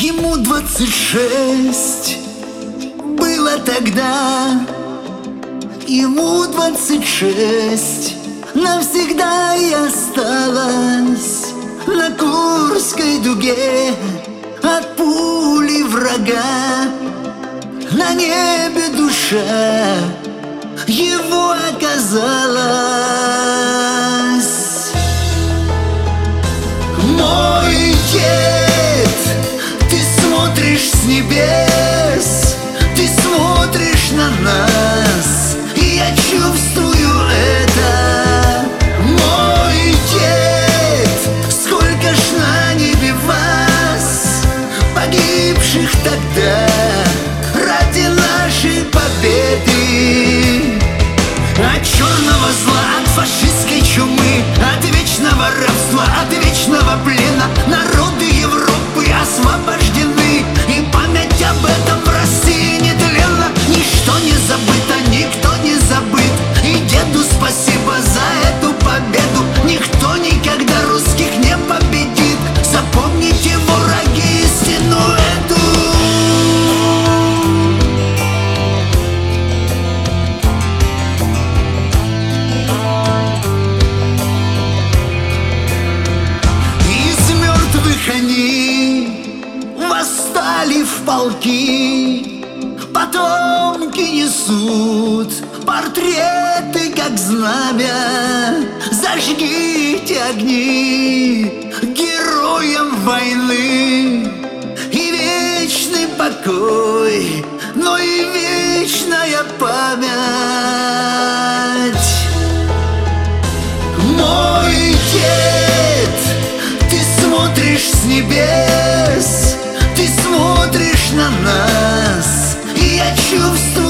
Ему 26 было тогда, ему 26 навсегда и осталось на Курской дуге от пули врага. На небе душа его оказалась. Мой дед, ты смотришь с небес, ты смотришь на нас, и я чувствую это. Мой дед, сколько ж на небе вас, погибших тогда ради нашей победы. От черного зла, от фашистской чумы, от вечного рабства, от вечного плена народы Европы освобождены, и память об этом в России нетленна. Ничто не забыто, никто не забыт, и деду спасибо за эту победу. Никто никогда русских не победит. Запомните, враги, истину эту. Они восстали в полки, потомки несут портреты, как знамя. Зажгите огни героям войны, и вечный покой, но и вечная память. Мой дед, ты смотришь с небес, ты смотришь на нас, и я чувствую